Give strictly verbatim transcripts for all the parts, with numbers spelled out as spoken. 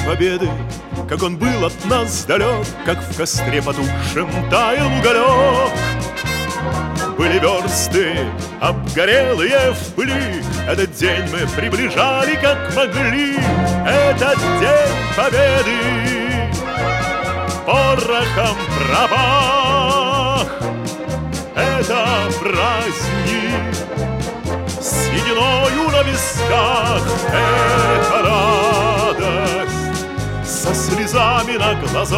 победы, как он был от нас далек, как в костре потухшем таял уголек. Были версты обгорелые в пыли, этот день мы приближали как могли. Этот день победы порохом пропах. Это праздник с сединою на висках. Это радость со слезами на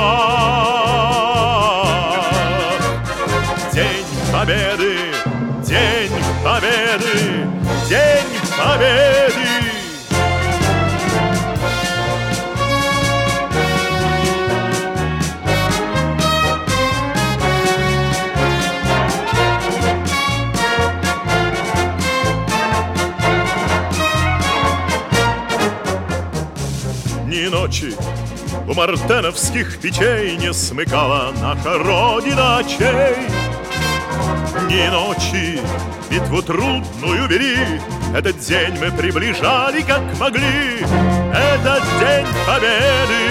глазах. День победы, день победы, день победы. Ни ночи у мартеновских печей не смыкала наша Родина очей. Ни ночи битву трудную вели, этот день мы приближали как могли. Этот день победы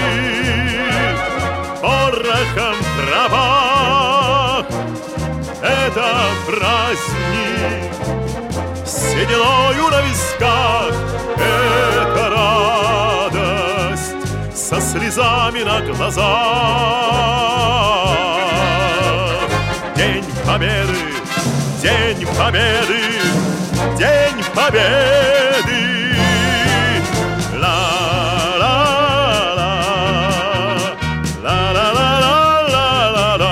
порохом пропах. Это праздник с сединою на висках. Это радость со слезами на глазах. День победы, день победы, день победы. Ла-ла-ла, ла-ла-ла-ла-ла-ла-ла,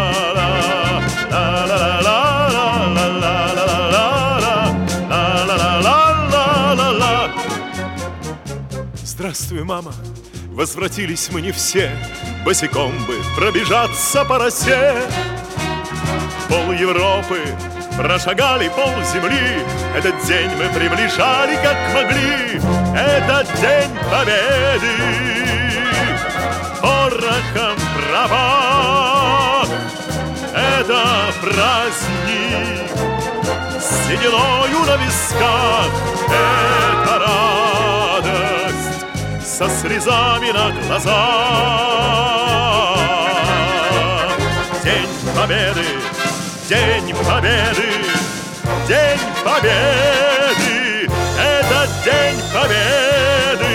ла-ла-ла-ла-ла-ла-ла-ла-ла-ла-ла-ла-ла. Здравствуй, мама, возвратились мы не все, босиком бы пробежаться по росе. Пол Европы прошагали, пол земли, этот день мы приближали как могли. Этот день победы порохом пропах. Это праздник с сединою на висках. Это радость со слезами на глазах. День победы, день победы, день победы. Это день победы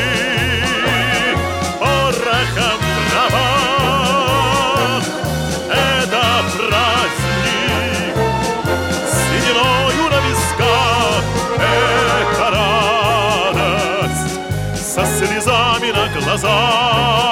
порохом пропах. Это праздник с сединою на висках. Это радость со слезами на глазах.